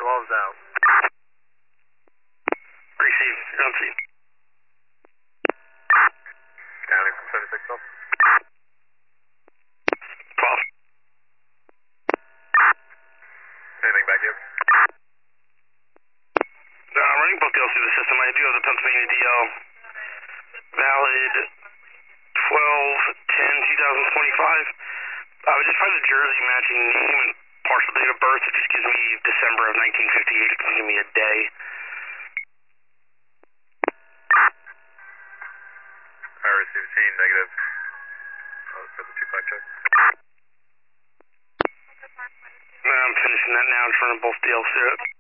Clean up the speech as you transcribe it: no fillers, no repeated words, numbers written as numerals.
12's out. Receive. You're on scene. Counting from 76 up. 12. Anything back here? Running both deals through the system. I do have the Pennsylvania DL. Valid 12/10/2025. I would just find the jersey matching name and partial date of birth. It just gives me December of 1958. It doesn't give me a day. I received C, negative. For the 2-5 check. I'm finishing that now in front of both DLs through it.